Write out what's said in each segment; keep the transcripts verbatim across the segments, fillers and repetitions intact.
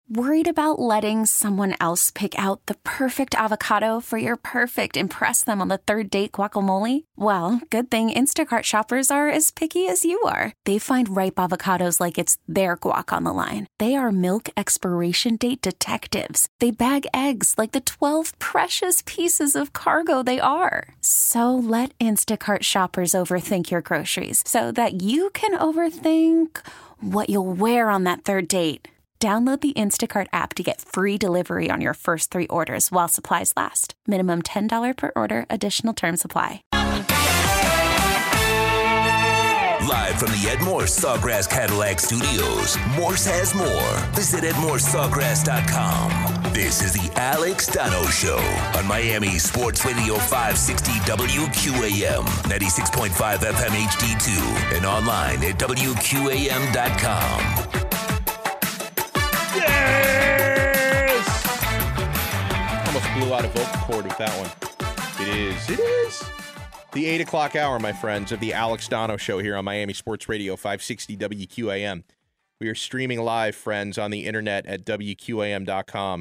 Worried about letting someone else pick out the perfect avocado for your perfect impress them on the third date guacamole? Well, good thing Instacart shoppers are as picky as you are. They find ripe avocados like it's their guac on the line. They are milk expiration date detectives. They bag eggs like the twelve precious pieces of cargo they are. So let Instacart shoppers overthink your groceries so that you can overthink what you'll wear on that third date. Download the Instacart app to get free delivery on your first three orders while supplies last. Minimum ten dollars per order. Additional terms apply. Live from the Ed Morse Sawgrass Cadillac Studios, Morse has more. Visit ed morse sawgrass dot com. This is the Alex Donno Show on Miami Sports Radio five sixty W Q A M, ninety-six point five F M H D two, and online at W Q A M dot com. Yes! Almost blew out a vocal cord with that one. It is, it is the eight o'clock hour, my friends, of the Alex Donno Show here on Miami Sports Radio five sixty W Q A M. We are streaming live, friends, on the internet at W Q A M dot com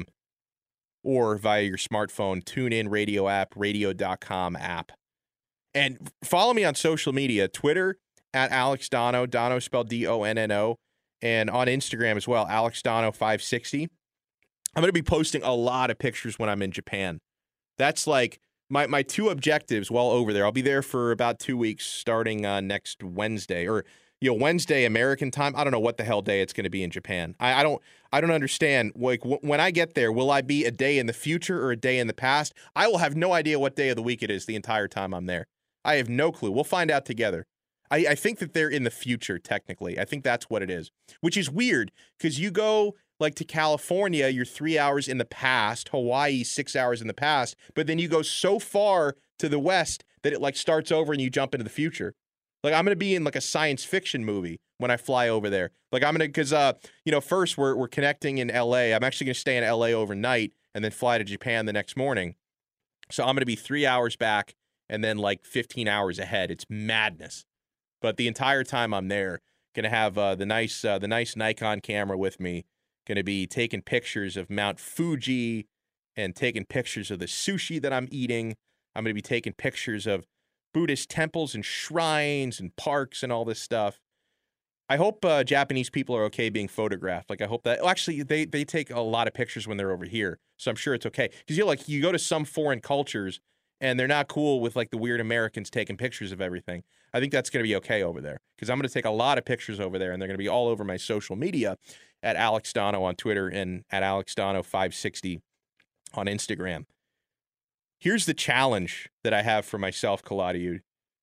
or via your smartphone, TuneIn Radio app, radio dot com app. And follow me on social media, Twitter at Alex Donno, Donno spelled D O N N O. And on Instagram as well, Alex Donno five sixty. I'm going to be posting a lot of pictures when I'm in Japan. That's like my, my two objectives while over there. I'll be there for about two weeks starting uh, next Wednesday. Or, you know, Wednesday American time. I don't know what the hell day it's going to be in Japan. I, I don't I don't understand. Like, w- when I get there, will I be a day in the future or a day in the past? I will have no idea what day of the week it is the entire time I'm there. I have no clue. We'll find out together. I, I think that they're in the future, technically. I think that's what it is, which is weird because you go like to California, you're three hours in the past, Hawaii, six hours in the past, but then you go so far to the west that it like starts over and you jump into the future. Like I'm going to be in like a science fiction movie when I fly over there. Like I'm going to, because, uh, you know, first we're, we're connecting in L A. I'm actually going to stay in L A overnight and then fly to Japan the next morning. So I'm going to be three hours back and then like fifteen hours ahead. It's madness. But the entire time I'm there, gonna have uh, the nice uh, the nice Nikon camera with me. Gonna be taking pictures of Mount Fuji and taking pictures of the sushi that I'm eating. I'm gonna be taking pictures of Buddhist temples and shrines and parks and all this stuff. I hope uh, Japanese people are okay being photographed. Like I hope that. Well, actually, they they take a lot of pictures when they're over here, so I'm sure it's okay. Because you know, like you go to some foreign cultures and they're not cool with like the weird Americans taking pictures of everything. I think that's going to be okay over there because I'm going to take a lot of pictures over there, and they're going to be all over my social media at Alex Donno on Twitter and at Alex Donno five sixty on Instagram. Here's the challenge that I have for myself, Kaladiud,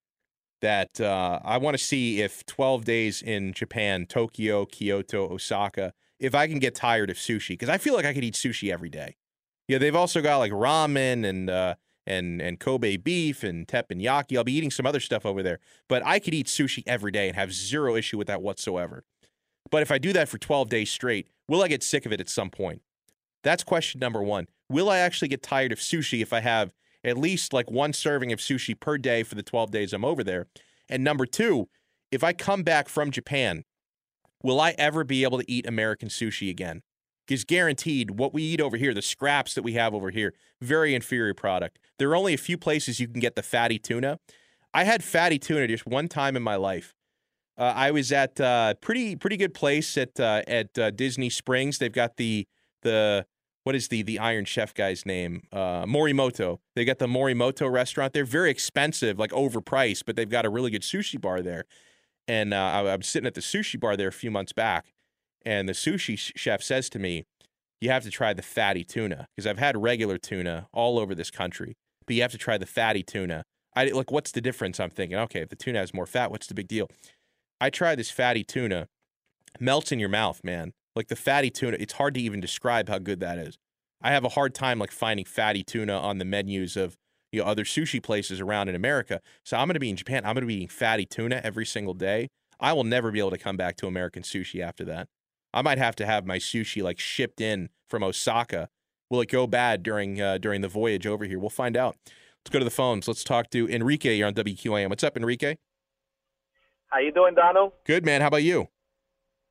that uh, I want to see if twelve days in Japan, Tokyo, Kyoto, Osaka, if I can get tired of sushi, because I feel like I could eat sushi every day. Yeah, they've also got like ramen and uh, and and Kobe beef and teppanyaki. I'll be eating some other stuff over there, but I could eat sushi every day and have zero issue with that whatsoever. But if I do that for twelve days straight, will I get sick of it at some point? That's question number one. Will I actually get tired of sushi if I have at least like one serving of sushi per day for the twelve days I'm over there? And number two, if I come back from Japan, will I ever be able to eat American sushi again? Because guaranteed, what we eat over here, the scraps that we have over here, very inferior product. There are only a few places you can get the fatty tuna. I had fatty tuna just one time in my life. Uh, I was at a uh, pretty pretty good place at uh, at uh, Disney Springs. They've got the the what is the the Iron Chef guy's name? Uh, Morimoto. They got the Morimoto restaurant. They're very expensive, like overpriced, but they've got a really good sushi bar there. And uh, I, I was sitting at the sushi bar there a few months back, and the sushi chef says to me, "You have to try the fatty tuna because I've had regular tuna all over this country, but you have to try the fatty tuna." I like, what's the difference? I'm thinking, okay, if the tuna has more fat, what's the big deal? I tried this fatty tuna, melts in your mouth, man. Like the fatty tuna, it's hard to even describe how good that is. I have a hard time like finding fatty tuna on the menus of, you know, other sushi places around in America. So I'm going to be in Japan. I'm going to be eating fatty tuna every single day. I will never be able to come back to American sushi after that. I might have to have my sushi like shipped in from Osaka. Will it go bad during uh, during the voyage over here? We'll find out. Let's go to the phones. Let's talk to Enrique. You're on W Q A M. What's up, Enrique? How you doing, Donald? Good, man. How about you?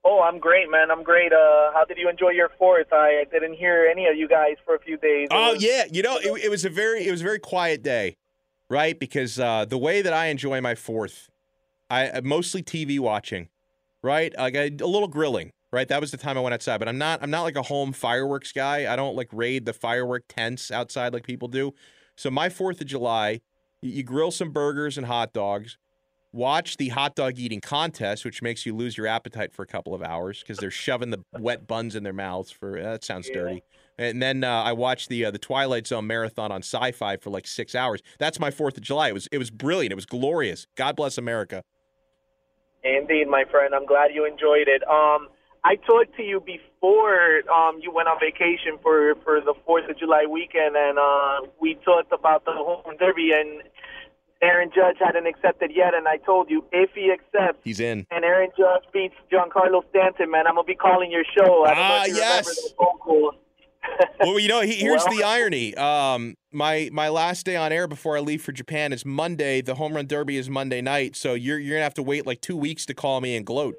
Oh, I'm great, man. I'm great. Uh, how did you enjoy your fourth? I didn't hear any of you guys for a few days. Oh, was, yeah. You know, it, it was a very it was a very quiet day, right? Because uh, the way that I enjoy my fourth, I mostly T V watching, right? Like a, a little grilling, right? That was the time I went outside. But I'm not I'm not like a home fireworks guy. I don't like raid the firework tents outside like people do. So my fourth of July, you, you grill some burgers and hot dogs. Watch the hot dog eating contest, which makes you lose your appetite for a couple of hours because they're shoving the wet buns in their mouths. For uh, that sounds yeah. dirty. And then uh, I watched the uh, the Twilight Zone marathon on Sci-Fi for like six hours. That's my Fourth of July. It was it was brilliant. It was glorious. God bless America. Indeed, my friend. I'm glad you enjoyed it. Um, I talked to you before um, you went on vacation for, for the Fourth of July weekend, and uh, we talked about the home run derby and. Aaron Judge hadn't accepted yet, and I told you, if he accepts, he's in. And Aaron Judge beats Giancarlo Stanton, man, I'm going to be calling your show. I don't ah, know if you yes. remember the phone call. Well, you know, he, here's well, the irony. Um, my my last day on air before I leave for Japan is Monday. The Home Run Derby is Monday night, so you're you're going to have to wait like two weeks to call me and gloat.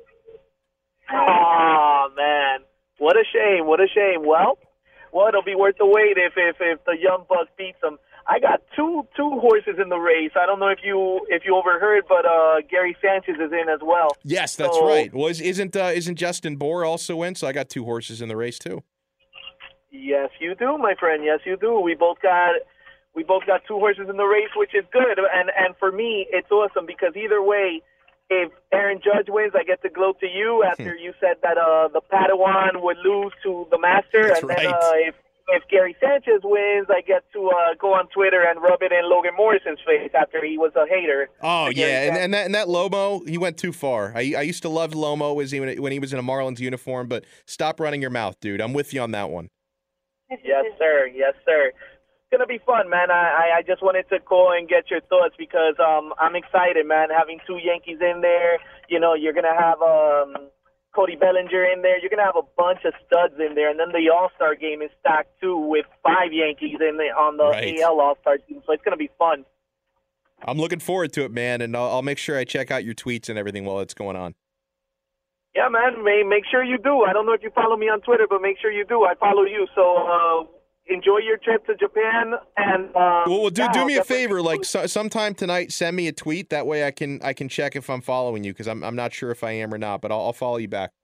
Oh, man. What a shame. What a shame. Well, well, it'll be worth the wait if, if, if the Young Bucks beats them. I got two two horses in the race. I don't know if you if you overheard, but uh, Gary Sanchez is in as well. Yes, that's so, right. Well, isn't uh, isn't Justin Bohr also in? So I got two horses in the race too. Yes, you do, my friend. Yes, you do. We both got we both got two horses in the race, which is good. And and for me, it's awesome because either way, if Aaron Judge wins, I get to gloat to you after you said that uh, the Padawan would lose to the Master, that's and right. then uh, if. If Gary Sanchez wins, I get to uh, go on Twitter and rub it in Logan Morrison's face after he was a hater. Oh, yeah, and, and that and that Lomo, he went too far. I I used to love Lomo as he, when he was in a Marlins uniform, but stop running your mouth, dude. I'm with you on that one. Yes, sir. Yes, sir. It's going to be fun, man. I, I just wanted to call and get your thoughts because um, I'm excited, man, having two Yankees in there. You know, you're going to have um, – Cody Bellinger in there. You're going to have a bunch of studs in there. And then the All-Star game is stacked, too, with five Yankees in the, on the right. A L All-Star team. So it's going to be fun. I'm looking forward to it, man. And I'll, I'll make sure I check out your tweets and everything while it's going on. Yeah, man. May, make sure you do. I don't know if you follow me on Twitter, but make sure you do. I follow you. So uh, enjoy your trip to Japan. And um, well, well, do, yeah, do me I'll a favor. Like so, sometime tonight, send me a tweet. That way I can I can check if I'm following you because I'm, I'm not sure if I am or not. But I'll, I'll follow you back.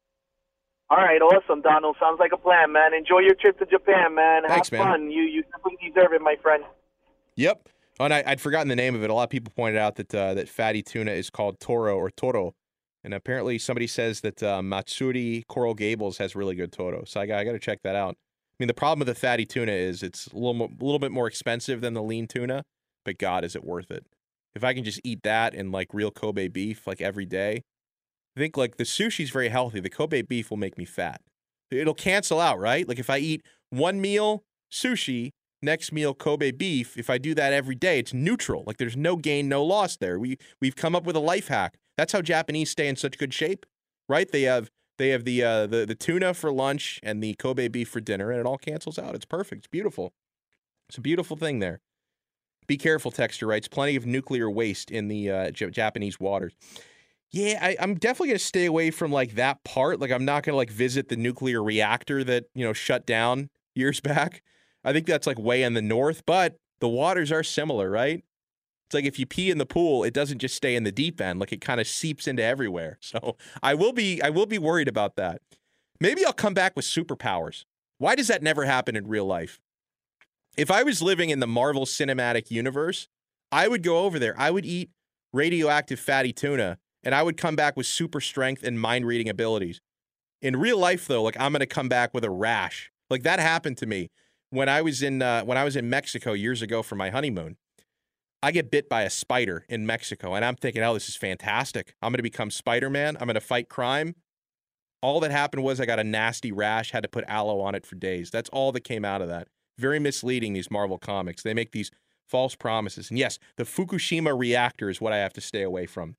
All right, awesome, Donald. Sounds like a plan, man. Enjoy your trip to Japan, man. Thanks, Have man. fun. You you definitely deserve it, my friend. Yep. Oh, and I, I'd forgotten the name of it. A lot of people pointed out that uh, that fatty tuna is called toro or toro, and apparently somebody says that uh, Matsuri Coral Gables has really good toro. So I got I got to check that out. I mean, the problem with the fatty tuna is it's a little more, a little bit more expensive than the lean tuna, but God, is it worth it? If I can just eat that and like real Kobe beef like every day. I think like the sushi's very healthy. The Kobe beef will make me fat. It'll cancel out, right? Like if I eat one meal sushi, next meal Kobe beef, if I do that every day, it's neutral. Like there's no gain, no loss there. We we've come up with a life hack. That's how Japanese stay in such good shape, right? They have they have the uh, the the tuna for lunch and the Kobe beef for dinner, and it all cancels out. It's perfect. It's beautiful. It's a beautiful thing there. Be careful, Texture writes. Plenty of nuclear waste in the uh, J- Japanese waters. Yeah, I, I'm definitely going to stay away from, like, that part. Like, I'm not going to, like, visit the nuclear reactor that, you know, shut down years back. I think that's, like, way in the north. But the waters are similar, right? It's like if you pee in the pool, it doesn't just stay in the deep end. Like, it kind of seeps into everywhere. So I will be I will be worried about that. Maybe I'll come back with superpowers. Why does that never happen in real life? If I was living in the Marvel Cinematic Universe, I would go over there. I would eat radioactive fatty tuna, and I would come back with super strength and mind-reading abilities. In real life, though, like I'm going to come back with a rash. Like that happened to me when I was in uh, when I was in Mexico years ago for my honeymoon. I get bit by a spider in Mexico, and I'm thinking, oh, this is fantastic. I'm going to become Spider-Man. I'm going to fight crime. All that happened was I got a nasty rash, had to put aloe on it for days. That's all that came out of that. Very misleading, these Marvel comics. They make these false promises. And yes, the Fukushima reactor is what I have to stay away from.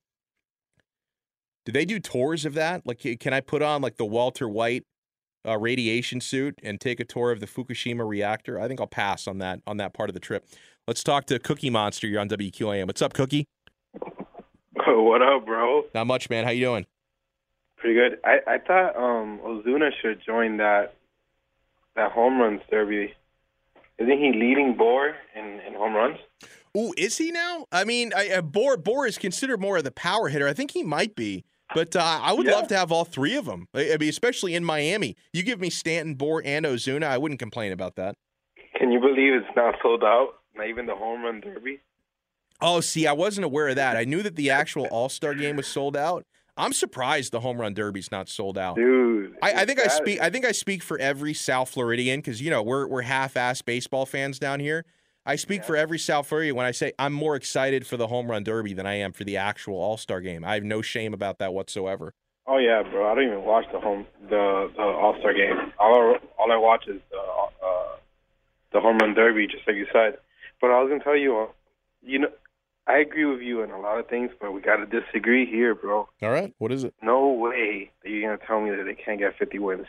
Do they do tours of that? Like, can I put on, like, the Walter White uh, radiation suit and take a tour of the Fukushima reactor? I think I'll pass on that on that part of the trip. Let's talk to Cookie Monster. You're on W Q A M. What's up, Cookie? Oh, what up, bro? Not much, man. How you doing? Pretty good. I, I thought um, Ozuna should join that that home runs derby. Isn't he leading Bohr in, in home runs? Ooh, is he now? I mean, I, uh, Bohr, Bohr is considered more of the power hitter. I think he might be. But uh, I would yeah. love to have all three of them. I mean, especially in Miami. You give me Stanton, Bohr, and Ozuna, I wouldn't complain about that. Can you believe it's not sold out? Not even the home run derby? Oh, see, I wasn't aware of that. I knew that the actual All-Star game was sold out. I'm surprised the home run derby's not sold out. Dude. I, I think I that. speak I think I speak for every South Floridian because, you know, we're we're half-ass baseball fans down here. I speak yeah. for every South Floridian when I say I'm more excited for the home run derby than I am for the actual All-Star game. I have no shame about that whatsoever. Oh, yeah, bro. I don't even watch the home the, the All-Star game. All I, all I watch is the, uh, the home run derby, just like you said. But I was going to tell you, uh, you know, I agree with you in a lot of things, but we got to disagree here, bro. All right. What is it? No way that you're going to tell me that they can't get fifty wins.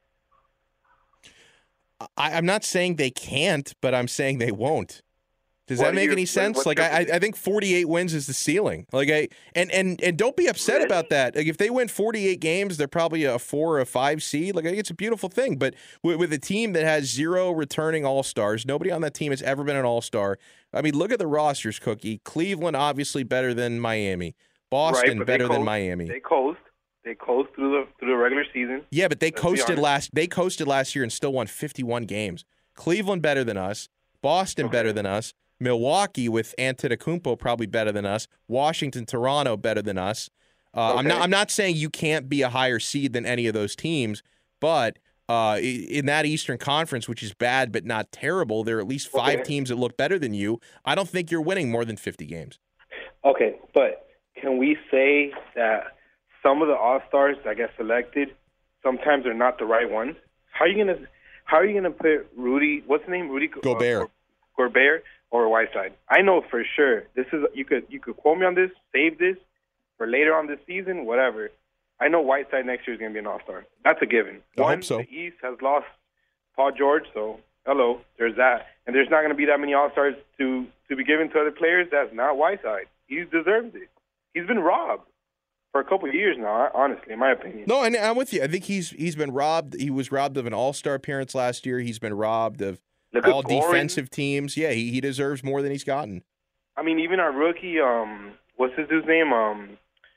I, I'm not saying they can't, but I'm saying they won't. Does what that make your, any sense? Like, your, I, I think forty-eight wins is the ceiling. Like, I and and and don't be upset really? about that. Like, if they win forty-eight games, they're probably a four or a five seed. Like, I think it's a beautiful thing. But with, with a team that has zero returning All Stars, nobody on that team has ever been an All Star. I mean, look at the rosters, Cookie. Cleveland obviously better than Miami. Boston right, better coast, than Miami. They coast. They coast through the through the regular season. Yeah, but they Let's coasted last. They coasted last year and still won fifty-one games. Cleveland better than us. Boston okay. better than us. Milwaukee with Antetokounmpo probably better than us. Washington, Toronto better than us. Uh, okay. I'm not. I'm not saying you can't be a higher seed than any of those teams, but uh, in that Eastern Conference, which is bad but not terrible, there are at least five okay. teams that look better than you. I don't think you're winning more than fifty games. Okay, but can we say that some of the All Stars that get selected sometimes are not the right ones? How are you gonna How are you gonna put Rudy? What's the name? Rudy Gobert. Uh, Gobert. Or Whiteside. I know for sure. This is you could you could quote me on this, save this for later on this season, whatever. I know Whiteside next year is going to be an All-Star. That's a given. I One, hope so. The East has lost Paul George, so hello, there's that. And there's not going to be that many All-Stars to to be given to other players. That's not Whiteside. He deserves it. He's been robbed for a couple of years now, honestly, in my opinion. No, and I'm with you. I think he's he's been robbed. He was robbed of an All-Star appearance last year. He's been robbed of all defensive teams. Yeah, he, he deserves more than he's gotten. I mean, even our rookie, um, what's his dude's name? Um,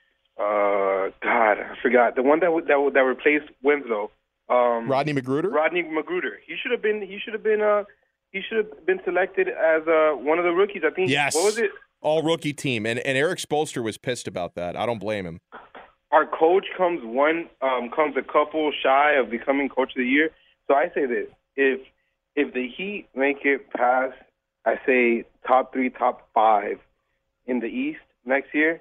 uh, God, I forgot the one that that that replaced Winslow. Um, Rodney McGruder. Rodney McGruder. He should have been. He should have been. Uh, he should have been selected as uh, one of the rookies. I think. Yes. What was it? All rookie team, and and Eric Spoelstra was pissed about that. I don't blame him. Our coach comes one um, comes a couple shy of becoming coach of the year. So I say this: if If the Heat make it past, I say, top three, top five in the East next year,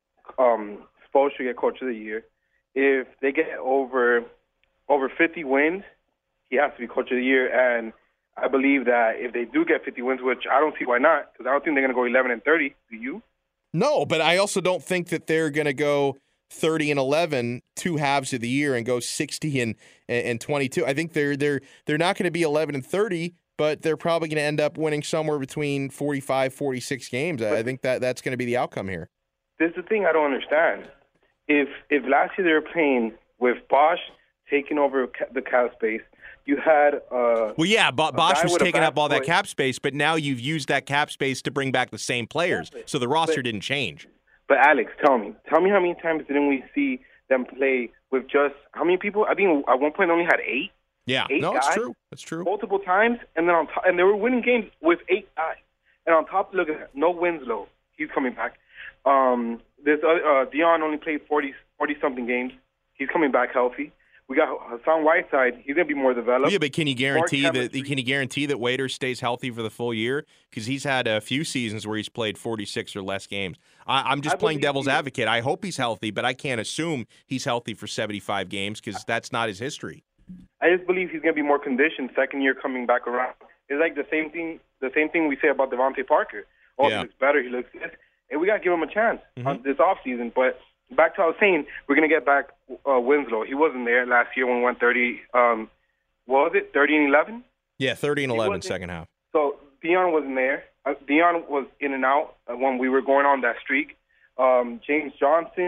um, Spoelstra should get Coach of the Year. If they get over over fifty wins, he has to be Coach of the Year. And I believe that if they do get fifty wins, which I don't see why not, because I don't think they're going to go eleven and thirty. Do you? No, but I also don't think that they're going to go thirty and eleven, two halves of the year, and go sixty and and twenty-two. I think they're they're they're not going to be eleven and thirty, but they're probably going to end up winning somewhere between forty-five, forty-six games. I think that that's going to be the outcome here. This is the thing I don't understand. If if last year they were playing with Bosch taking over the cap space, you had uh well, yeah, Bo- Bosch was taking up all that foot. cap space, but now you've used that cap space to bring back the same players, so the roster but, didn't change. But Alex, tell me, tell me how many times didn't we see them play with just how many people? I think at one point they only had eight. Yeah, eight no, guys, it's true. It's true. Multiple times, and then on top, and they were winning games with eight guys. And on top, look at that, no Winslow, he's coming back. Um, this uh, uh, Dion only played forty, forty something games. He's coming back healthy. We got Hassan Whiteside. He's gonna be more developed. Yeah, but can you guarantee that? Can you guarantee that Waiters stays healthy for the full year? Because he's had a few seasons where he's played forty-six or less games. I, I'm just I playing devil's he, advocate. I hope he's healthy, but I can't assume he's healthy for seventy-five games because that's not his history. I just believe he's gonna be more conditioned second year coming back around. It's like the same thing. The same thing we say about Devontae Parker. Oh, yeah. He looks better. He looks good. And we gotta give him a chance mm-hmm. on this offseason. But back to what I was saying, we're going to get back uh, Winslow. He wasn't there last year when we went thirty. Um, what was it, thirty and eleven? Yeah, thirty and eleven second half. So Dion wasn't there. Uh, Dion was in and out uh, when we were going on that streak. Um, James Johnson, he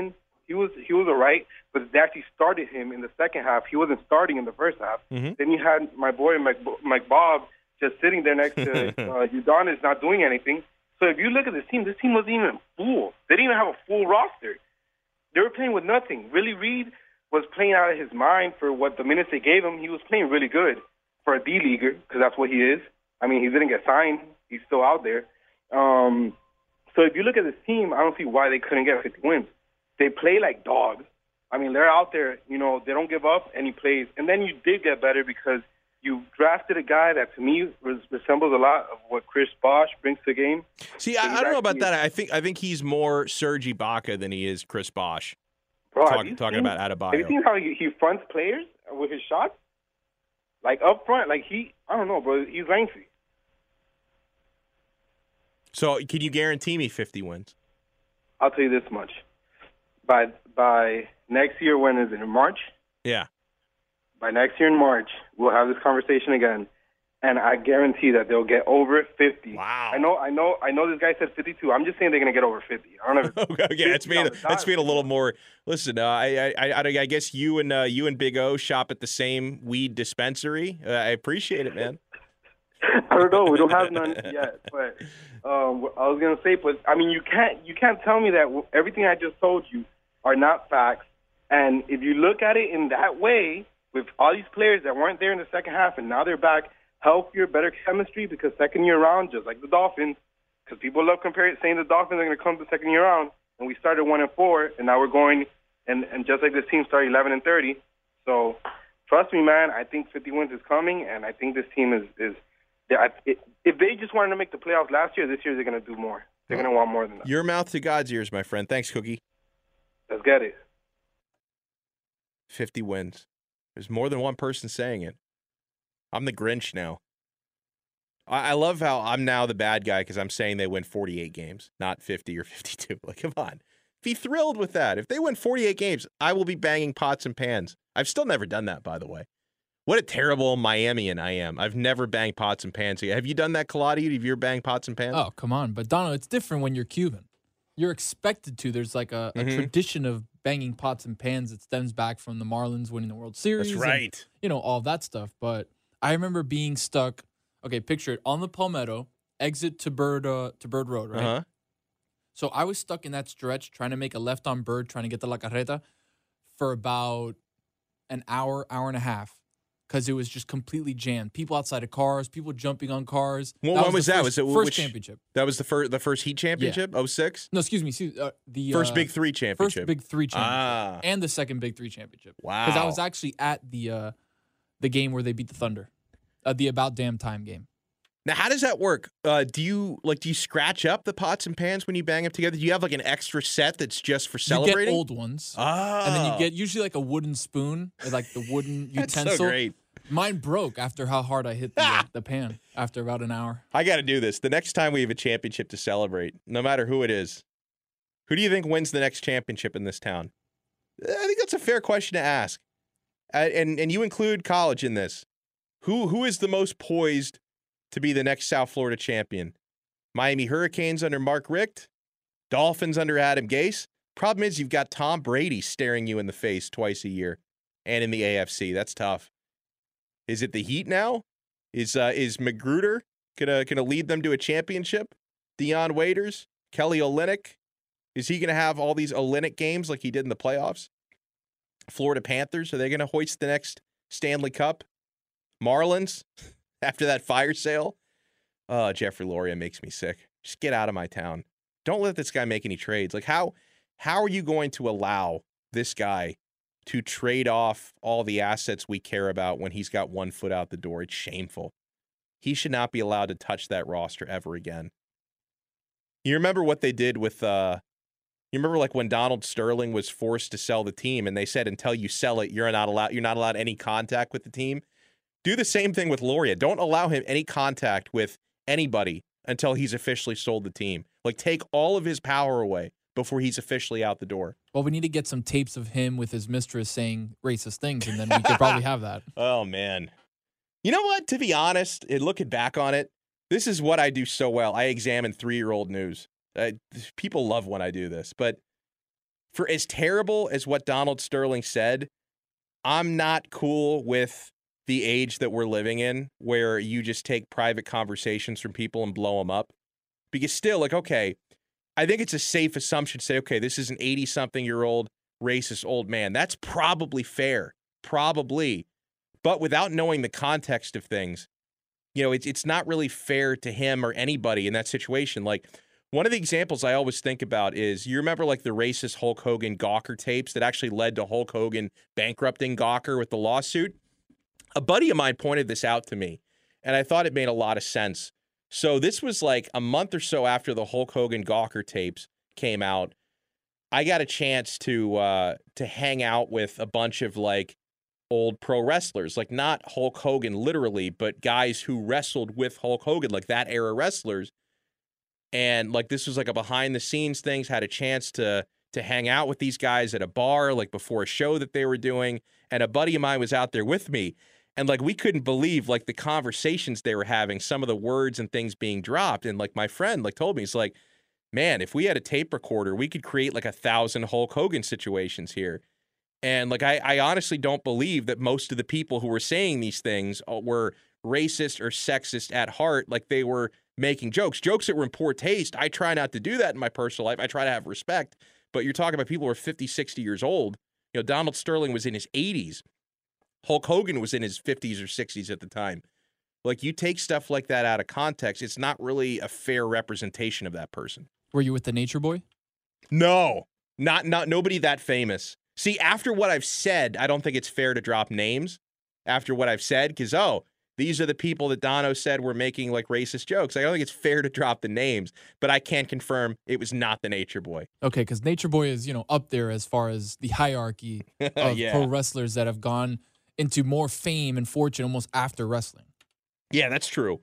He was he was all right, but they actually started him in the second half. He wasn't starting in the first half. Mm-hmm. Then you had my boy Mike, Mike Bob just sitting there next to uh, Udonis, not doing anything. So if you look at this team, this team wasn't even full. They didn't even have a full roster. They were playing with nothing. Willie Reed was playing out of his mind for what the minutes they gave him. He was playing really good for a D-leaguer, because that's what he is. I mean, he didn't get signed. He's still out there. Um, so if you look at this team, I don't see why they couldn't get fifty wins. They play like dogs. I mean, they're out there, you know, they don't give up, and he plays. And then you did get better because you drafted a guy that, to me, res- resembles a lot of what Chris Bosh brings to the game. See, I, I don't know about that. I think I think he's more Serge Ibaka than he is Chris Bosh. Bro, Talk, talking talking about Adebayo. Have you seen how he, he fronts players with his shots? Like, up front, like he, I don't know, bro, he's lengthy. So, can you guarantee me fifty wins? I'll tell you this much. By by next year, when is it, in March? Yeah. By next year in March, we'll have this conversation again, and I guarantee that they'll get over fifty. Wow. I know, I know, I know. This guy said fifty-two. I'm just saying they're gonna get over fifty. I don't know. okay, okay. That's being that's being a little more. Listen, uh, I, I I I guess you and uh, you and Big O shop at the same weed dispensary. Uh, I appreciate it, man. I don't know. We don't have none yet, but um, I was gonna say, but I mean, you can't you can't tell me that everything I just told you are not facts. And if you look at it in that way, with all these players that weren't there in the second half and now they're back, healthier, better chemistry, because second year round, just like the Dolphins, because people love comparing, saying the Dolphins are going to come to second year round, and we started one and four, and now we're going, and, and just like this team started eleven and thirty. So trust me, man, I think fifty wins is coming, and I think this team is is. It, if they just wanted to make the playoffs last year, this year they're going to do more. They're going to want more than that. Your mouth to God's ears, my friend. Thanks, Cookie. Let's get it. fifty wins. There's more than one person saying it. I'm the Grinch now. I, I love how I'm now the bad guy because I'm saying they win forty-eight games, not fifty or fifty-two. Like, come on. Be thrilled with that. If they win forty-eight games, I will be banging pots and pans. I've still never done that, by the way. What a terrible Miamian I am. I've never banged pots and pans. Have you done that, Kaladi? Have you ever banged pots and pans? Oh, come on. But, Dono, it's different when you're Cuban. You're expected to. There's like a, a Mm-hmm. tradition of banging pots and pans that stems back from the Marlins winning the World Series. That's right. And, you know, all that stuff. But I remember being stuck, okay, picture it, on the Palmetto, exit to Bird uh, to Bird Road, right? Uh-huh. So I was stuck in that stretch trying to make a left on Bird, trying to get to La Carreta for about an hour, hour and a half. Because it was just completely jammed. People outside of cars, people jumping on cars. Well, that when was the that? First, Was it first which, championship? That was the first the first Heat championship, oh six? No, excuse me. Excuse, uh, the First uh, Big Three championship. First Big Three championship. Ah. And the second Big Three championship. Wow. Because I was actually at the uh, the game where they beat the Thunder. Uh, the About Damn Time game. Now, how does that work? Uh, do you like do you scratch up the pots and pans when you bang them together? Do you have like an extra set that's just for celebrating? You get old ones. Ah. And then you get usually like a wooden spoon, like the wooden That's utensil. so great. Mine broke after how hard I hit the, uh, the pan after about an hour. I got to do this. The next time we have a championship to celebrate, no matter who it is, who do you think wins the next championship in this town? I think that's a fair question to ask. Uh, and and you include college in this. Who Who is the most poised to be the next South Florida champion? Miami Hurricanes under Mark Richt? Dolphins under Adam Gase? Problem is you've got Tom Brady staring you in the face twice a year and in the A F C. That's tough. Is it the Heat now? Is uh, is Magruder gonna gonna lead them to a championship? Deion Waiters, Kelly Olynyk, is he gonna have all these Olynyk games like he did in the playoffs? Florida Panthers, are they gonna hoist the next Stanley Cup? Marlins, after that fire sale? Oh, Jeffrey Loria makes me sick. Just get out of my town. Don't let this guy make any trades. Like how how are you going to allow this guy to trade off all the assets we care about when he's got one foot out the door? It's shameful. He should not be allowed to touch that roster ever again. You remember what they did with, uh, you remember like when Donald Sterling was forced to sell the team and they said, until you sell it, you're not allowed, you're not allowed any contact with the team. Do the same thing with Loria. Don't allow him any contact with anybody until he's officially sold the team. Like take all of his power away before he's officially out the door. Well, we need to get some tapes of him with his mistress saying racist things, and then we could probably have that. Oh, man. You know what? To be honest, and looking back on it, this is what I do so well. I examine three-year-old news. Uh, people love when I do this. But for as terrible as what Donald Sterling said, I'm not cool with the age that we're living in where you just take private conversations from people and blow them up. Because still, like, okay, I think it's a safe assumption to say, okay, this is an eighty-something-year-old racist old man. That's probably fair. Probably. But without knowing the context of things, you know, it's it's not really fair to him or anybody in that situation. Like, one of the examples I always think about is, you remember, like, the racist Hulk Hogan Gawker tapes that actually led to Hulk Hogan bankrupting Gawker with the lawsuit? A buddy of mine pointed this out to me, and I thought it made a lot of sense. So this was like a month or so after the Hulk Hogan Gawker tapes came out. I got a chance to uh, to hang out with a bunch of, like, old pro wrestlers, like not Hulk Hogan literally, but guys who wrestled with Hulk Hogan, like that era wrestlers. And like, this was like a behind the scenes things, had a chance to to hang out with these guys at a bar, like before a show that they were doing. And a buddy of mine was out there with me. And like, we couldn't believe like the conversations they were having, some of the words and things being dropped. And like, my friend like told me, he's like, man, if we had a tape recorder, we could create like a thousand Hulk Hogan situations here. And like, I, I honestly don't believe that most of the people who were saying these things were racist or sexist at heart. Like, they were making jokes, jokes that were in poor taste. I try not to do that in my personal life. I try to have respect. But you're talking about people who are fifty, sixty years old. You know, Donald Sterling was in his eighties. Hulk Hogan was in his fifties or sixties at the time. Like, you take stuff like that out of context, it's not really a fair representation of that person. Were you with the Nature Boy? No, not not nobody that famous. See, after what I've said, I don't think it's fair to drop names after what I've said, because, oh, these are the people that Dono said were making, like, racist jokes. I don't think it's fair to drop the names, but I can confirm it was not the Nature Boy. Okay, because Nature Boy is, you know, up there as far as the hierarchy of Yeah. pro wrestlers that have gone into more fame and fortune almost after wrestling. Yeah, that's true.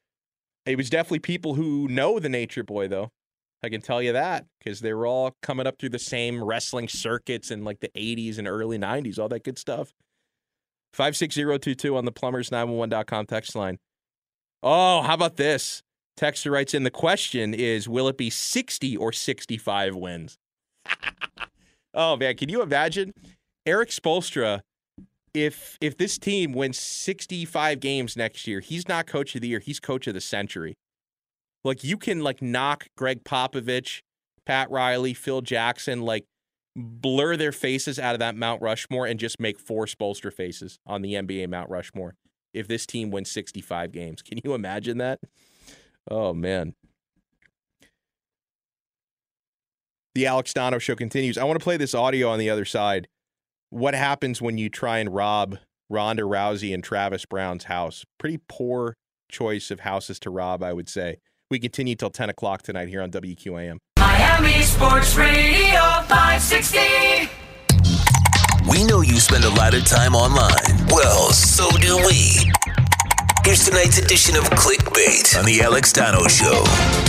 It was definitely people who know the Nature Boy, though. I can tell you that, because they were all coming up through the same wrestling circuits in like the eighties and early nineties, all that good stuff. five six zero two two on the plumbers nine one one dot com text line. Oh, how about this? Texter writes in, the question is, will it be sixty or sixty-five wins? Oh, man, can you imagine? Eric Spoelstra, if if this team wins sixty-five games next year, he's not coach of the year, he's coach of the century. Like, you can, like, knock Greg Popovich, Pat Riley, Phil Jackson, like, blur their faces out of that Mount Rushmore and just make four Spoelstra faces on the N B A Mount Rushmore if this team wins sixty-five games. Can you imagine that? Oh, man. The Alex Dono Show continues. I want to play this audio on the other side. What happens when you try and rob Ronda Rousey and Travis Brown's house? Pretty poor choice of houses to rob, I would say. We continue till ten o'clock tonight here on W Q A M. Miami Sports Radio five sixty. We know you spend a lot of time online. Well, so do we. Here's tonight's edition of Clickbait on the Alex Dono Show.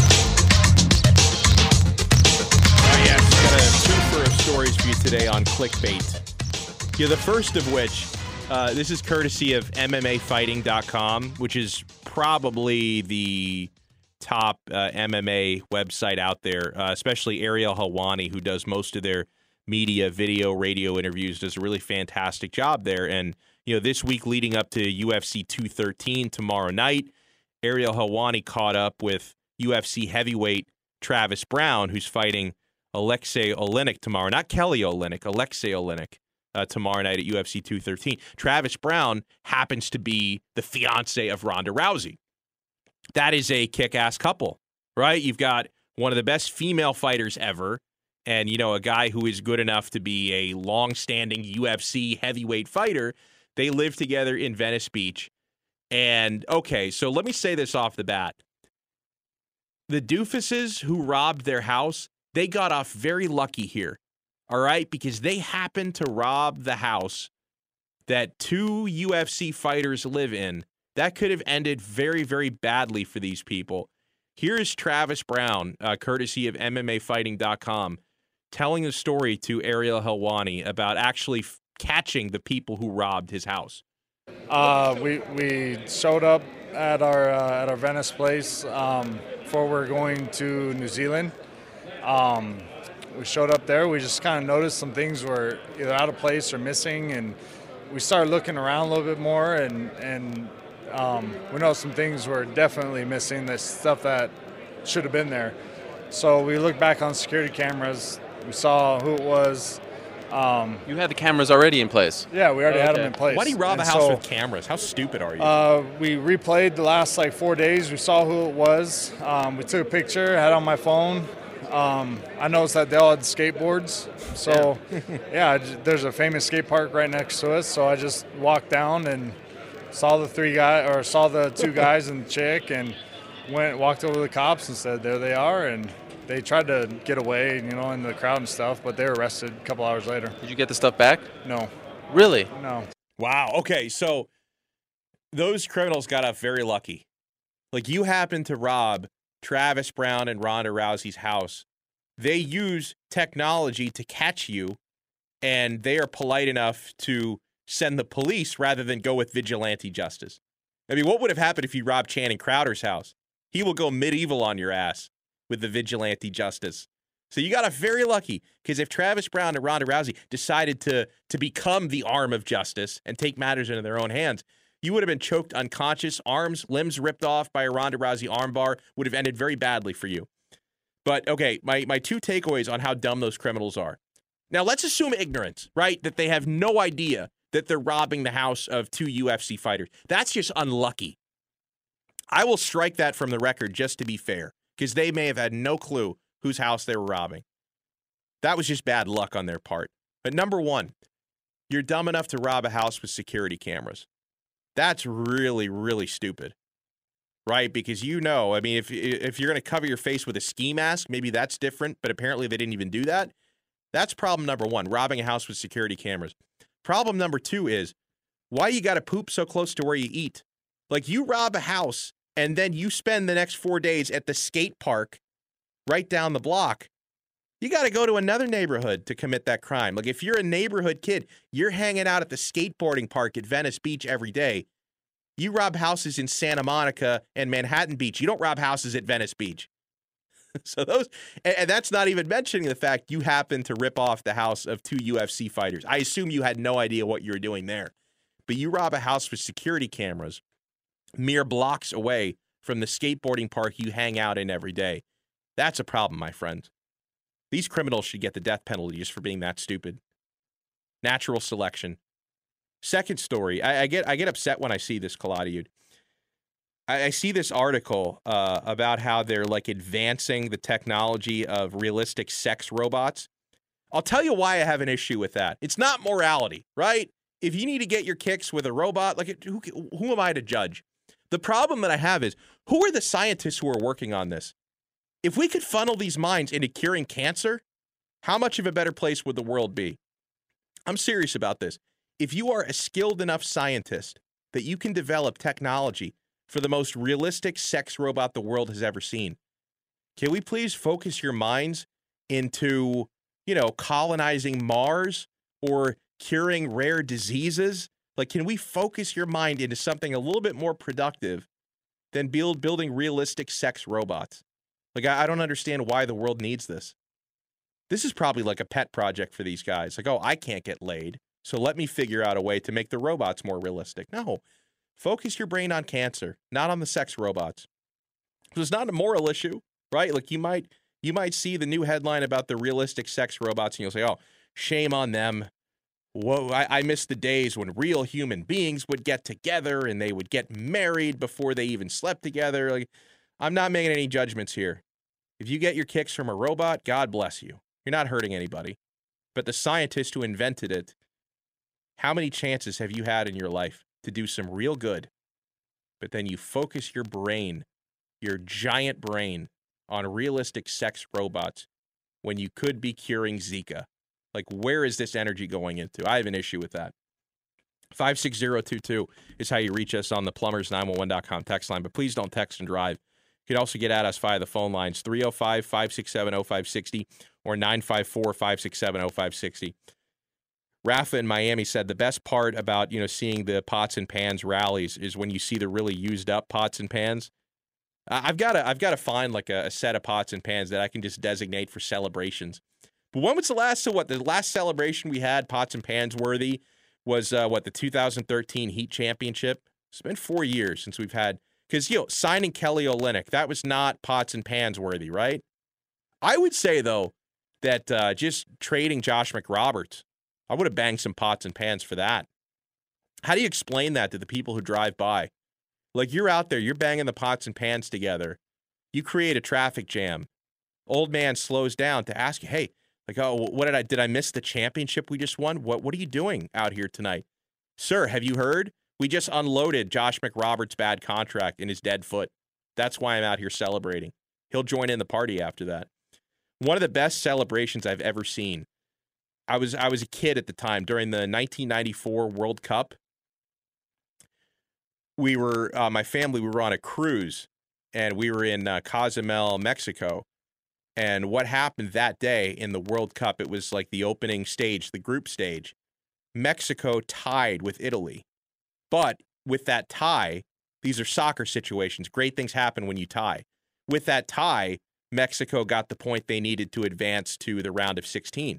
Oh, yeah, got a twofer of stories for you today on Clickbait. Yeah, the first of which, uh, this is courtesy of M M A fighting dot com, which is probably the top uh, M M A website out there, uh, especially Ariel Helwani, who does most of their media, video, radio interviews, does a really fantastic job there. And, you know, this week leading up to U F C two thirteen tomorrow night, Ariel Helwani caught up with U F C heavyweight Travis Brown, who's fighting Alexei Oleinik tomorrow. Not Kelly Oleinik, Alexei Oleinik uh, tomorrow night at U F C two thirteen. Travis Brown happens to be the fiance of Ronda Rousey. That is a kick-ass couple, right? You've got one of the best female fighters ever, and, you know, a guy who is good enough to be a long-standing U F C heavyweight fighter. They live together in Venice Beach. And, okay, so let me say this off the bat. The doofuses who robbed their house, they got off very lucky here, all right? Because they happened to rob the house that two U F C fighters live in. That could have ended very, very badly for these people. Here is Travis Brown, uh, courtesy of M M A fighting dot com, telling the story to Ariel Helwani about actually f- catching the people who robbed his house. Uh, we we showed up at our uh, at our Venice place um, before we we're going to New Zealand. Um, we showed up there. We just kind of noticed some things were either out of place or missing, and we started looking around a little bit more, and and um, we know some things were definitely missing. The stuff that should have been there. So we looked back on security cameras. We saw who it was. Um, you had the cameras already in place. Yeah, we already oh, had okay. them in place. Why do you rob and a house so, with cameras? How stupid are you? Uh, we replayed the last like four days. We saw who it was. Um, we took a picture, had it on my phone. Um, I noticed that they all had skateboards. So, yeah, yeah, there's a famous skate park right next to us. So I just walked down and saw the three guys, or saw the two guys and the chick, and went walked over to the cops and said, "There they are." And they tried to get away, you know, in the crowd and stuff, but they were arrested a couple hours later. Did you get the stuff back? No. Really? No. Wow. Okay, so those criminals got off very lucky. Like, you happened to rob Travis Brown and Ronda Rousey's house. They use technology to catch you, and they are polite enough to send the police rather than go with vigilante justice. I mean, what would have happened if you robbed Channing Crowder's house? He will go medieval on your ass with the vigilante justice. So you got off very lucky, because if Travis Brown and Ronda Rousey decided to, to become the arm of justice and take matters into their own hands, you would have been choked unconscious, arms, limbs ripped off by a Ronda Rousey armbar, would have ended very badly for you. But, okay, my, my two takeaways on how dumb those criminals are. Now, let's assume ignorance, right? That they have no idea that they're robbing the house of two U F C fighters. That's just unlucky. I will strike that from the record just to be fair, because they may have had no clue whose house they were robbing. That was just bad luck on their part. But number one, you're dumb enough to rob a house with security cameras. That's really, really stupid, right? Because you know, I mean, if if you're going to cover your face with a ski mask, maybe that's different, but apparently they didn't even do that. That's problem number one, robbing a house with security cameras. Problem number two is, why you got to poop so close to where you eat? Like, you rob a house, and then you spend the next four days at the skate park right down the block. You got to go to another neighborhood to commit that crime. Like, if you're a neighborhood kid, you're hanging out at the skateboarding park at Venice Beach every day. You rob houses in Santa Monica and Manhattan Beach. You don't rob houses at Venice Beach. So those, and that's not even mentioning the fact you happen to rip off the house of two U F C fighters. I assume you had no idea what you were doing there. But you rob a house with security cameras mere blocks away from the skateboarding park you hang out in every day. That's a problem, my friend. These criminals should get the death penalty just for being that stupid. Natural selection. Second story. I, I get I get upset when I see this, Claudio. I, I see this article uh, about how they're like advancing the technology of realistic sex robots. I'll tell you why I have an issue with that. It's not morality, right? If you need to get your kicks with a robot, like who, who am I to judge? The problem that I have is, who are the scientists who are working on this? If we could funnel these minds into curing cancer, how much of a better place would the world be? I'm serious about this. If you are a skilled enough scientist that you can develop technology for the most realistic sex robot the world has ever seen, can we please focus your minds into, you know, colonizing Mars or curing rare diseases? Like, can we focus your mind into something a little bit more productive than build building realistic sex robots? Like, I, I don't understand why the world needs this. This is probably like a pet project for these guys. Like, oh, I can't get laid, so let me figure out a way to make the robots more realistic. No, focus your brain on cancer, not on the sex robots. So it's not a moral issue, right? Like, you might you might see the new headline about the realistic sex robots, and you'll say, oh, shame on them. Whoa, I, I miss the days when real human beings would get together and they would get married before they even slept together. Like, I'm not making any judgments here. If you get your kicks from a robot, God bless you. You're not hurting anybody. But the scientist who invented it, how many chances have you had in your life to do some real good? But then you focus your brain, your giant brain, on realistic sex robots when you could be curing Zika. Like, where is this energy going into? I have an issue with that. five six zero two two is how you reach us on the plumbers nine one one dot com text line. But please don't text and drive. You can also get at us via the phone lines, three oh five, five six seven, oh five six oh or nine five four, five six seven, oh five six oh. Rafa in Miami said the best part about, you know, seeing the pots and pans rallies is when you see the really used up pots and pans. I've got to I've got to find like a, a set of pots and pans that I can just designate for celebrations. But when was the last, so what, the last celebration we had, pots and pans worthy, was, uh, what, the two thousand thirteen Heat Championship? It's been four years since we've had, because, you know, signing Kelly Olynyk, that was not pots and pans worthy, right? I would say, though, that uh, just trading Josh McRoberts, I would have banged some pots and pans for that. How do you explain that to the people who drive by? Like, you're out there, you're banging the pots and pans together. You create a traffic jam. Old man slows down to ask you, hey, like, oh, what did I, did I miss the championship we just won? What, what are you doing out here tonight? Sir, have you heard? We just unloaded Josh McRoberts' bad contract in his dead foot. That's why I'm out here celebrating. He'll join in the party after that. One of the best celebrations I've ever seen. I was I was a kid at the time during the nineteen ninety-four World Cup. We were, uh, my family, we were on a cruise, and we were in uh, Cozumel, Mexico. And what happened that day in the World Cup, it was like the opening stage, the group stage. Mexico tied with Italy. But with that tie, these are soccer situations. Great things happen when you tie. With that tie, Mexico got the point they needed to advance to the round of sixteen.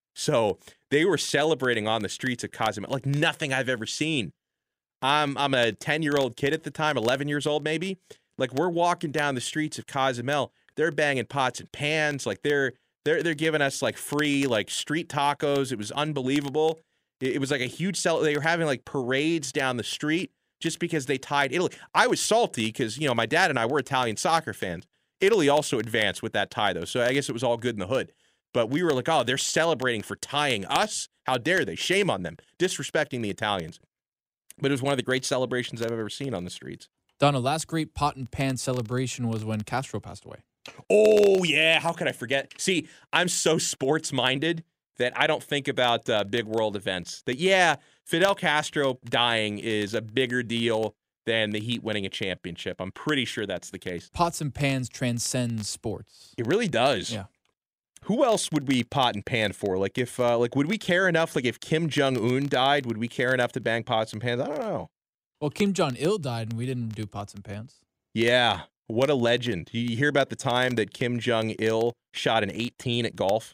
So they were celebrating on the streets of Cozumel like nothing I've ever seen. I'm I'm a ten-year-old kid at the time, eleven years old maybe. Like, we're walking down the streets of Cozumel. They're banging pots and pans. Like, they're they're they're giving us like free like street tacos. It was unbelievable. It, it was like a huge cel. They were having like parades down the street just because they tied Italy. I was salty because, you know, my dad and I were Italian soccer fans. Italy also advanced with that tie, though, so I guess it was all good in the hood. But we were like, oh, they're celebrating for tying us? How dare they? Shame on them. Disrespecting the Italians. But it was one of the great celebrations I've ever seen on the streets. Donna, last great pot and pan celebration was when Castro passed away. Oh, yeah. How could I forget? See, I'm so sports-minded that I don't think about uh, big world events. That, yeah, Fidel Castro dying is a bigger deal than the Heat winning a championship. I'm pretty sure that's the case. Pots and pans transcend sports. It really does. Yeah. Who else would we pot and pan for? Like, if, uh, like, would we care enough? Like, if Kim Jong-un died, would we care enough to bang pots and pans? I don't know. Well, Kim Jong-il died, and we didn't do pots and pans. Yeah. What a legend. You hear about the time that Kim Jong-il shot an eighteen at golf?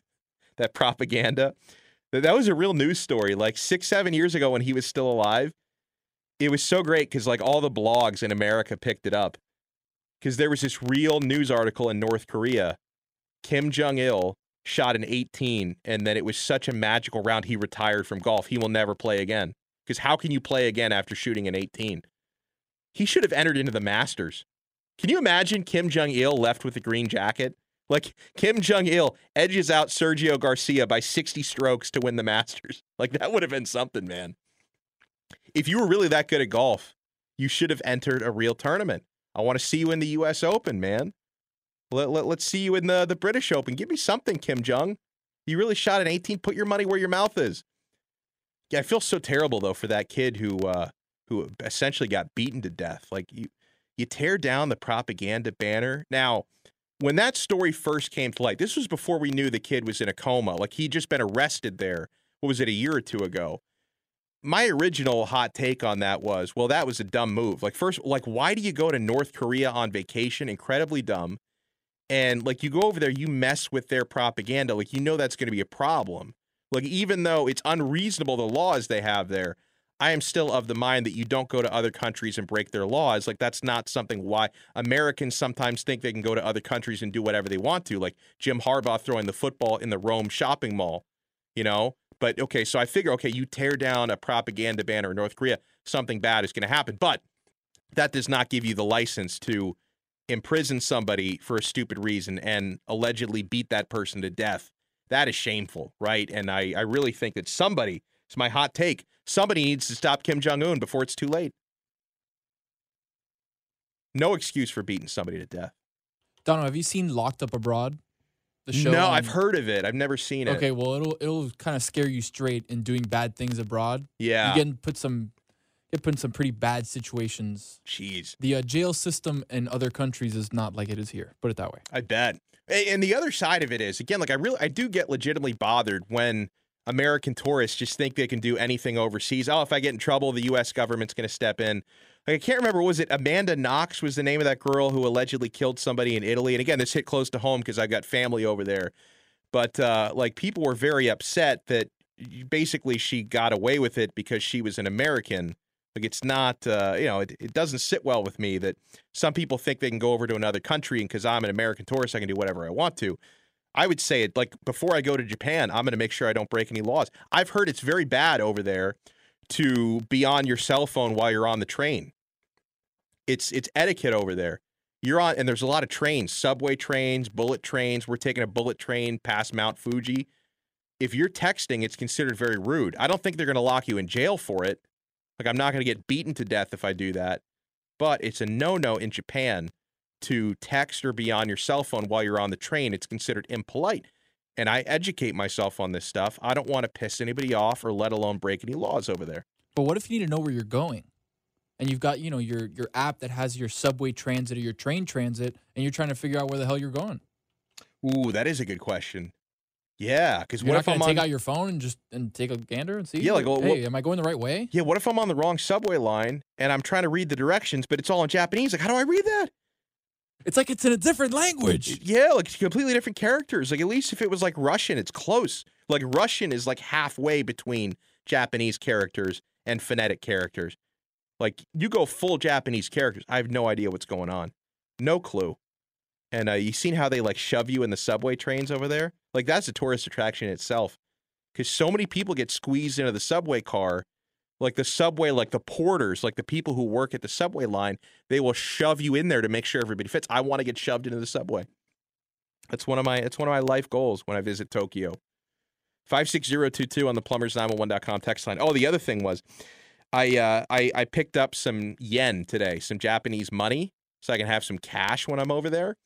That propaganda? That was a real news story. Like, six, seven years ago when he was still alive, it was so great because, like, all the blogs in America picked it up. Because there was this real news article in North Korea. Kim Jong-il shot an eighteen, and then it was such a magical round, he retired from golf. He will never play again. Because how can you play again after shooting an eighteen? He should have entered into the Masters. Can you imagine Kim Jong-il left with the green jacket? Like, Kim Jong-il edges out Sergio Garcia by sixty strokes to win the Masters. Like, that would have been something, man. If you were really that good at golf, you should have entered a real tournament. I want to see you in the U S Open, man. Let, let, let's see you in the, the British Open. Give me something, Kim Jong. You really shot an eighteen. Put your money where your mouth is. Yeah, I feel so terrible, though, for that kid who uh, who essentially got beaten to death. Like, you, you tear down the propaganda banner. Now, when that story first came to light, this was before we knew the kid was in a coma. Like, he'd just been arrested there. What was it, a year or two ago? My original hot take on that was, well, that was a dumb move. Like, first, like, why do you go to North Korea on vacation? Incredibly dumb. And, like, you go over there, you mess with their propaganda. Like, you know that's going to be a problem. Like, even though it's unreasonable, the laws they have there, I am still of the mind that you don't go to other countries and break their laws. Like, that's not something why Americans sometimes think they can go to other countries and do whatever they want to. Like Jim Harbaugh throwing the football in the Rome shopping mall, you know? But, okay, so I figure, okay, you tear down a propaganda banner in North Korea, something bad is going to happen. But that does not give you the license to imprison somebody for a stupid reason and allegedly beat that person to death. That is shameful, right? And I, I really think that somebody, it's my hot take, somebody needs to stop Kim Jong-un before it's too late. No excuse for beating somebody to death. Dono, have you seen Locked Up Abroad? The show? No, on... I've heard of it. I've never seen it. Okay, well, it'll it'll kind of scare you straight in doing bad things abroad. Yeah. You get put some, get put in some pretty bad situations. Jeez. The uh, jail system in other countries is not like it is here. Put it that way. I bet. And the other side of it is, again, like I really, I do get legitimately bothered when American tourists just think they can do anything overseas. Oh, if I get in trouble, the U S government's going to step in. Like, I can't remember, was it Amanda Knox was the name of that girl who allegedly killed somebody in Italy? And again, this hit close to home because I've got family over there. But uh, like people were very upset that basically she got away with it because she was an American. Like it's not, uh, you know, it, it doesn't sit well with me that some people think they can go over to another country and because I'm an American tourist, I can do whatever I want to. I would say it like before I go to Japan, I'm going to make sure I don't break any laws. I've heard it's very bad over there to be on your cell phone while you're on the train. It's it's etiquette over there. You're on, and there's a lot of trains, subway trains, bullet trains. We're taking a bullet train past Mount Fuji. If you're texting, it's considered very rude. I don't think they're going to lock you in jail for it. Like I'm not going to get beaten to death if I do that. But it's a no-no in Japan to text or be on your cell phone while you're on the train. It's considered impolite. And I educate myself on this stuff. I don't want to piss anybody off or let alone break any laws over there. But what if you need to know where you're going? And you've got, you know, your your app that has your subway transit or your train transit, and you're trying to figure out where the hell you're going. Ooh, that is a good question. Yeah, because what not if I'm gonna take on... out your phone and just and take a gander and see? Yeah, like, well, hey, what... am I going the right way? Yeah, what if I'm on the wrong subway line and I'm trying to read the directions, but it's all in Japanese? Like, how do I read that? It's like it's in a different language. Yeah, like it's completely different characters. Like at least if it was like Russian, it's close. Like Russian is like halfway between Japanese characters and phonetic characters. Like you go full Japanese characters, I have no idea what's going on. No clue. And uh, you seen how they like shove you in the subway trains over there? Like that's a tourist attraction in itself. Because so many people get squeezed into the subway car. Like the subway, like the porters, like the people who work at the subway line, they will shove you in there to make sure everybody fits. I want to get shoved into the subway. That's one of my it's one of my life goals when I visit Tokyo. five six zero two two on the plumbers nine one one dot com text line. Oh, the other thing was I uh I, I picked up some yen today, some Japanese money, so I can have some cash when I'm over there.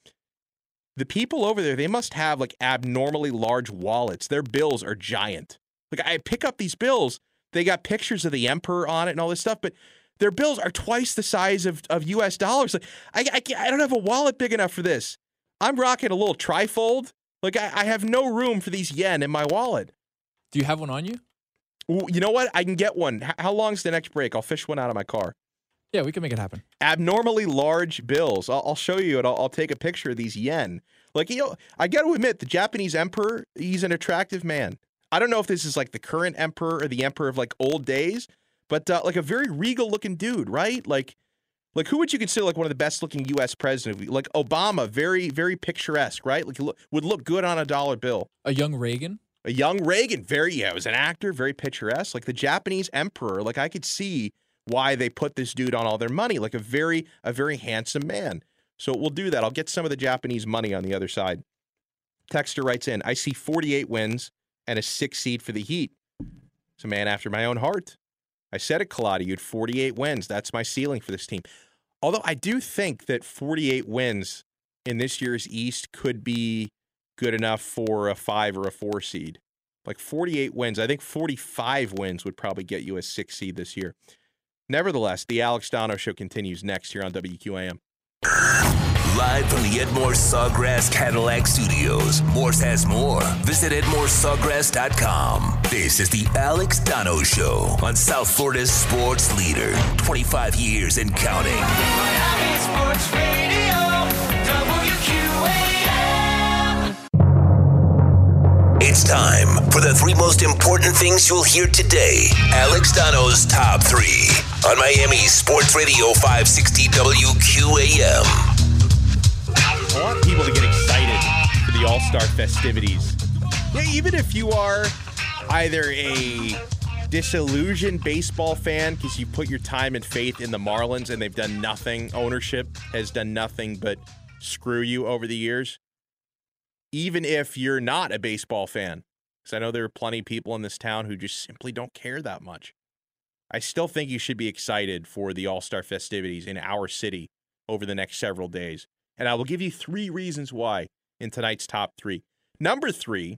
The people over there, they must have like abnormally large wallets. Their bills are giant. Like I pick up these bills. They got pictures of the emperor on it and all this stuff, but their bills are twice the size of, of U S dollars. Like, I, I, I don't have a wallet big enough for this. I'm rocking a little trifold. Like, I, I have no room for these yen in my wallet. Do you have one on you? Ooh, you know what? I can get one. H- how long's the next break? I'll fish one out of my car. Yeah, we can make it happen. Abnormally large bills. I'll, I'll show you it. I'll, I'll take a picture of these yen. Like, you know, I got to admit, the Japanese emperor, he's an attractive man. I don't know if this is like the current emperor or the emperor of like old days, but uh, like a very regal looking dude, right? Like, like who would you consider like one of the best looking U S presidents? Like Obama, very, very picturesque, right? Like look, would look good on a dollar bill. A young Reagan? A young Reagan, very, yeah, was an actor, very picturesque. Like the Japanese emperor, like I could see why they put this dude on all their money, like a very, a very handsome man. So we'll do that. I'll get some of the Japanese money on the other side. Texter writes in, I see forty-eight wins and a six seed for the Heat. It's a man after my own heart. I said it, Kaladi, you had forty-eight wins. That's my ceiling for this team. Although I do think that forty-eight wins in this year's East could be good enough for a five or a four seed. Like forty-eight wins. I think forty-five wins would probably get you a six seed this year. Nevertheless, the Alex Donno Show continues next here on W Q A M. Live from the Edmore Sawgrass Cadillac Studios, Morse has more. Visit edmore sawgrass dot com. This is the Alex Donno Show on South Florida's sports leader. twenty-five years and counting. Miami Sports Radio, W Q A M. It's time for the three most important things you'll hear today. Alex Donno's Top three on Miami Sports Radio five sixty W Q A M. I want people to get excited for the All-Star festivities. Yeah, even if you are either a disillusioned baseball fan because you put your time and faith in the Marlins and they've done nothing, ownership has done nothing but screw you over the years. Even if you're not a baseball fan, because I know there are plenty of people in this town who just simply don't care that much. I still think you should be excited for the All-Star festivities in our city over the next several days. And I will give you three reasons why in tonight's top three. Number three,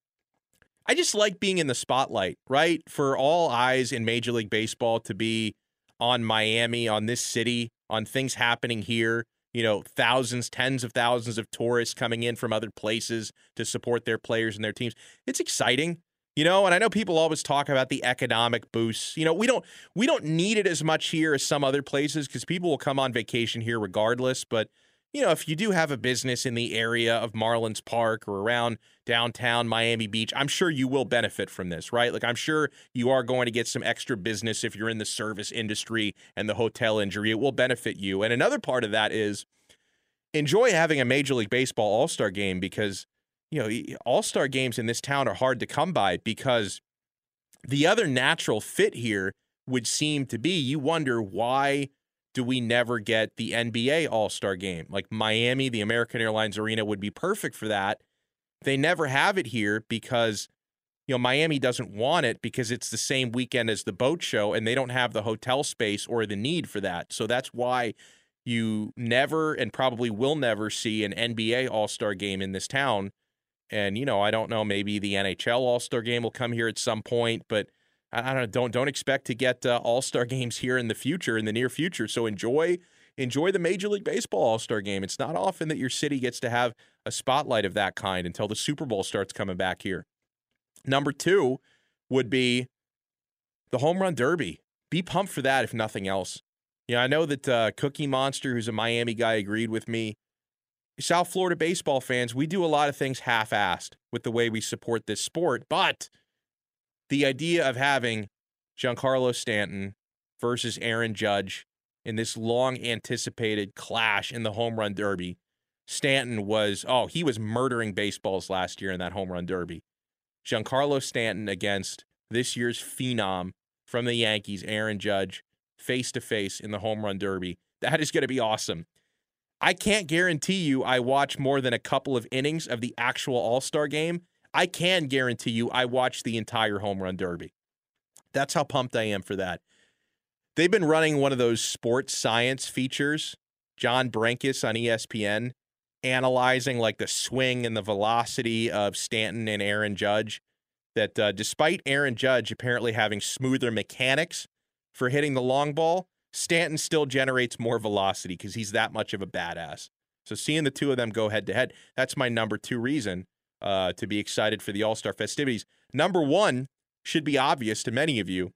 I just like being in the spotlight, right? For all eyes in Major League Baseball to be on Miami, on this city, on things happening here. You know, thousands, tens of thousands of tourists coming in from other places to support their players and their teams. It's exciting, you know, and I know people always talk about the economic boosts. You know, we don't we don't need it as much here as some other places because people will come on vacation here regardless, but you know, if you do have a business in the area of Marlins Park or around downtown Miami Beach, I'm sure you will benefit from this, right? Like, I'm sure you are going to get some extra business if you're in the service industry and the hotel industry. It will benefit you. And another part of that is enjoy having a Major League Baseball All-Star game because, you know, All-Star games in this town are hard to come by because the other natural fit here would seem to be, you wonder why do we never get the N B A All-Star game? Like Miami, the American Airlines Arena would be perfect for that. They never have it here because, you know, Miami doesn't want it because it's the same weekend as the boat show and they don't have the hotel space or the need for that. So that's why you never and probably will never see an N B A All-Star game in this town. And, you know, I don't know, maybe the N H L All-Star game will come here at some point, but I don't know, don't don't expect to get uh, All-Star games here in the future, in the near future. So enjoy enjoy the Major League Baseball All-Star game. It's not often that your city gets to have a spotlight of that kind until the Super Bowl starts coming back here. Number two would be the Home Run Derby. Be pumped for that, if nothing else. You know, I know that uh, Cookie Monster, who's a Miami guy, agreed with me. South Florida baseball fans, we do a lot of things half-assed with the way we support this sport, but the idea of having Giancarlo Stanton versus Aaron Judge in this long-anticipated clash in the Home Run Derby, Stanton was, oh, he was murdering baseballs last year in that Home Run Derby. Giancarlo Stanton against this year's phenom from the Yankees, Aaron Judge, face-to-face in the Home Run Derby. That is going to be awesome. I can't guarantee you I watch more than a couple of innings of the actual All-Star game. I can guarantee you I watched the entire Home Run Derby. That's how pumped I am for that. They've been running one of those sports science features, John Brenkus on E S P N, analyzing like the swing and the velocity of Stanton and Aaron Judge, that uh, despite Aaron Judge apparently having smoother mechanics for hitting the long ball, Stanton still generates more velocity because he's that much of a badass. So seeing the two of them go head-to-head, that's my number two reason uh, to be excited for the All-Star festivities. Number one should be obvious to many of you.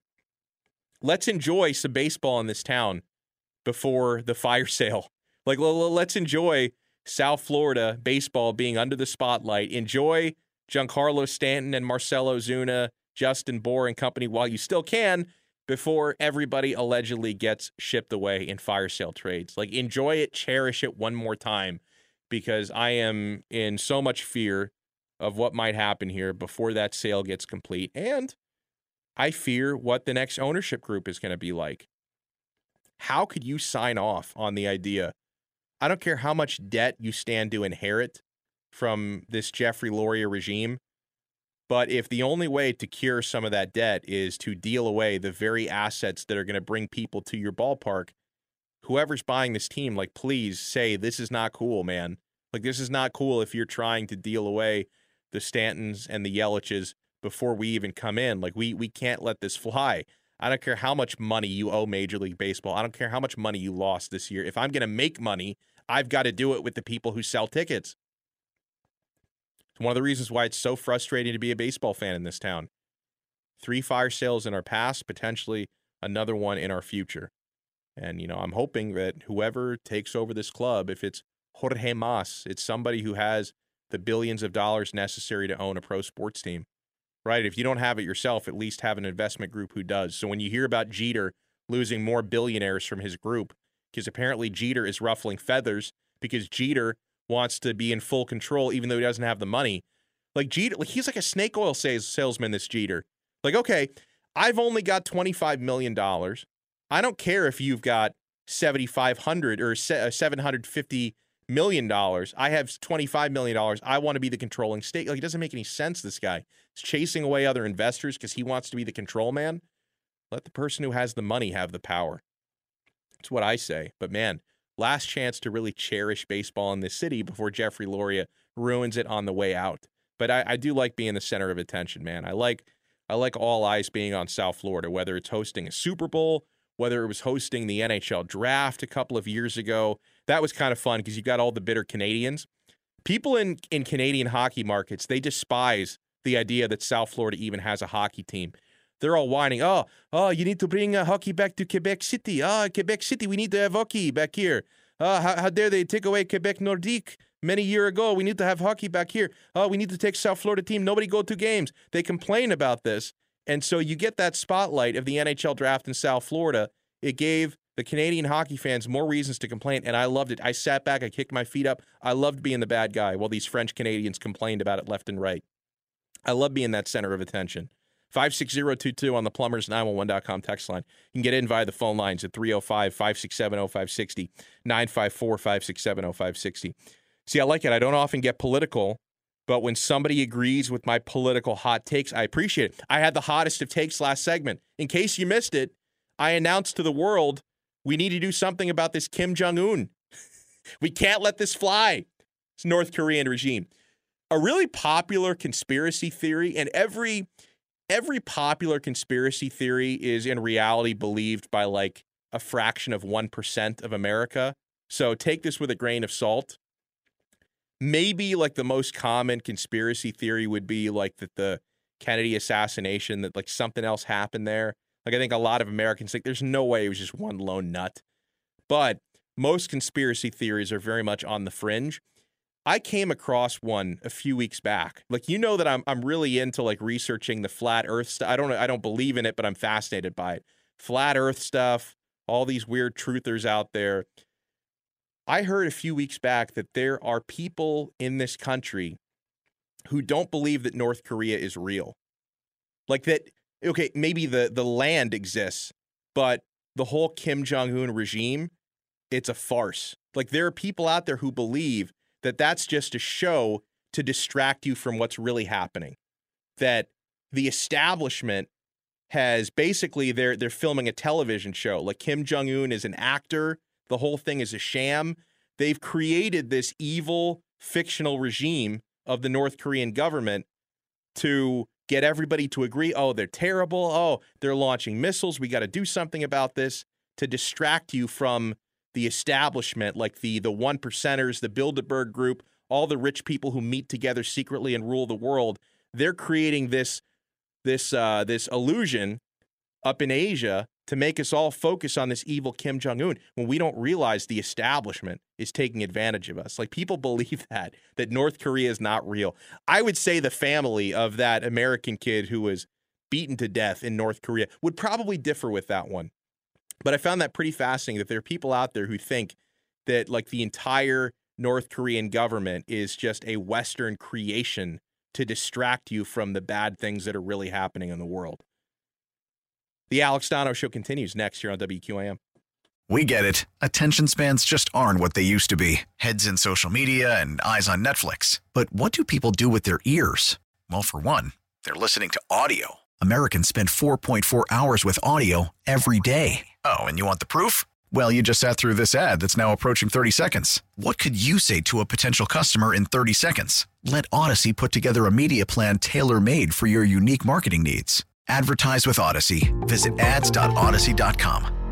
Let's enjoy some baseball in this town before the fire sale. Like, let's enjoy South Florida baseball being under the spotlight. Enjoy Giancarlo Stanton and Marcell Ozuna, Justin Bour and company while you still can, before everybody allegedly gets shipped away in fire sale trades. Like, enjoy it, cherish it one more time, because I am in so much fear of what might happen here before that sale gets complete. And I fear what the next ownership group is going to be like. How could you sign off on the idea? I don't care how much debt you stand to inherit from this Jeffrey Loria regime, but if the only way to cure some of that debt is to deal away the very assets that are going to bring people to your ballpark, whoever's buying this team, like, please say, this is not cool, man. Like, this is not cool if you're trying to deal away the Stantons and the Yelich's before we even come in. Like, we we can't let this fly. I don't care how much money you owe Major League Baseball. I don't care how much money you lost this year. If I'm going to make money, I've got to do it with the people who sell tickets. It's one of the reasons why it's so frustrating to be a baseball fan in this town. Three fire sales in our past, potentially another one in our future. And, you know, I'm hoping that whoever takes over this club, if it's Jorge Mas, it's somebody who has the billions of dollars necessary to own a pro sports team. Right? If you don't have it yourself, at least have an investment group who does. So when you hear about Jeter losing more billionaires from his group, because apparently Jeter is ruffling feathers because Jeter wants to be in full control even though he doesn't have the money. Like, Jeter, like, he's like a snake oil sales, salesman, this Jeter. Like, okay, I've only got twenty-five million dollars. I don't care if you've got seventy-five hundred or seven hundred fifty million dollars. I have twenty-five million dollars. I want to be the controlling stake. Like, it doesn't make any sense, this guy. He's chasing away other investors because he wants to be the control man. Let the person who has the money have the power. That's what I say. But, man, last chance to really cherish baseball in this city before Jeffrey Loria ruins it on the way out. But I, I do like being the center of attention, man. I like I like all eyes being on South Florida, whether it's hosting a Super Bowl, whether it was hosting the N H L draft a couple of years ago. That was kind of fun because you got all the bitter Canadians. People in, in Canadian hockey markets, they despise the idea that South Florida even has a hockey team. They're all whining, oh, oh, you need to bring uh, hockey back to Quebec City. Ah, oh, Quebec City, we need to have hockey back here. Uh, how, how dare they take away Quebec Nordique many year ago? We need to have hockey back here. Oh, we need to take South Florida team. Nobody go to games. They complain about this. And so you get that spotlight of the N H L draft in South Florida. It gave the Canadian hockey fans more reasons to complain, and I loved it. I sat back, I kicked my feet up. I loved being the bad guy while these French Canadians complained about it left and right. I love being that center of attention. five six zero two two on the plumbers nine one one dot com text line. You can get in via the phone lines at three oh five, five six seven, oh five six oh, nine five four, five six seven, oh five six oh. See, I like it. I don't often get political, but when somebody agrees with my political hot takes, I appreciate it. I had the hottest of takes last segment. In case you missed it, I announced to the world we need to do something about this Kim Jong-un. We can't let this fly. It's North Korean regime. A really popular conspiracy theory, and every every popular conspiracy theory is in reality believed by like a fraction of one percent of America. So take this with a grain of salt. Maybe like the most common conspiracy theory would be like that the Kennedy assassination, that like something else happened there. Like, I think a lot of Americans think there's no way it was just one lone nut. But most conspiracy theories are very much on the fringe. I came across one a few weeks back. Like, you know that I'm I'm really into like researching the flat Earth stuff. I don't I don't believe in it, but I'm fascinated by it. Flat Earth stuff, all these weird truthers out there. I heard a few weeks back that there are people in this country who don't believe that North Korea is real. Like that. Okay, maybe the, the land exists, but the whole Kim Jong-un regime, it's a farce. Like, there are people out there who believe that that's just a show to distract you from what's really happening. That the establishment has basically, they're, they're filming a television show. Like, Kim Jong-un is an actor. The whole thing is a sham. They've created this evil, fictional regime of the North Korean government to get everybody to agree, oh, they're terrible. Oh, they're launching missiles. We got to do something about this, to distract you from the establishment, like the the one percenters, the Bilderberg group, all the rich people who meet together secretly and rule the world. They're creating this this uh, this illusion up in Asia to make us all focus on this evil Kim Jong-un when we don't realize the establishment is taking advantage of us. Like, people believe that, that North Korea is not real. I would say the family of that American kid who was beaten to death in North Korea would probably differ with that one. But I found that pretty fascinating that there are people out there who think that like the entire North Korean government is just a Western creation to distract you from the bad things that are really happening in the world. The Alex Dono Show continues next here on W Q A M. We get it. Attention spans just aren't what they used to be. Heads in social media and eyes on Netflix. But what do people do with their ears? Well, for one, they're listening to audio. Americans spend four point four hours with audio every day. Oh, and you want the proof? Well, you just sat through this ad that's now approaching thirty seconds. What could you say to a potential customer in thirty seconds? Let Odyssey put together a media plan tailor-made for your unique marketing needs. Advertise with Odyssey. Visit ads dot odyssey dot com.